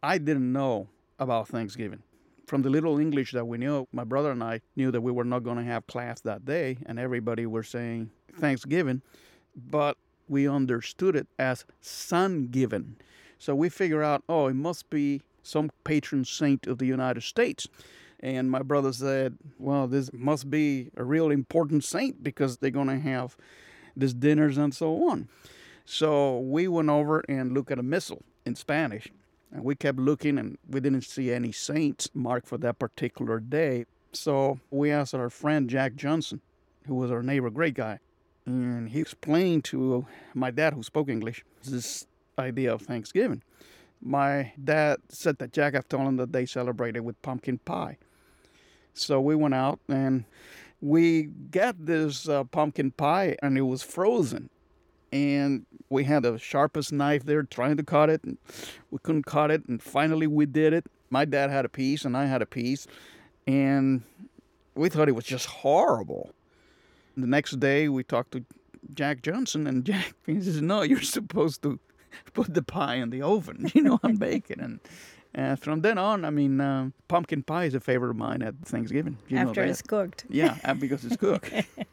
I didn't know about Thanksgiving. From the little English that we knew, my brother and I knew that we were not going to have class that day, and everybody were saying Thanksgiving, but we understood it as Sun-giving. So we figure out, oh, it must be some patron saint of the United States. And my brother said, well, this must be a real important saint because they're going to have these dinners and so on. So we went over and looked at a missal in Spanish. And we kept looking and we didn't see any saints marked for that particular day. So we asked our friend Jack Johnson, who was our neighbor, great guy. And he explained to my dad, who spoke English, this idea of Thanksgiving. My dad said that Jack had told him that they celebrated with pumpkin pie. So we went out and we got this pumpkin pie and it was frozen. And we had the sharpest knife there trying to cut it. And we couldn't cut it. And finally we did it. My dad had a piece and I had a piece. And we thought it was just horrible. The next day we talked to Jack Johnson. And Jack he says, no, you're supposed to put the pie in the oven, and bake it. And from then on, pumpkin pie is a favorite of mine at Thanksgiving. After it's cooked. Yeah, because it's cooked.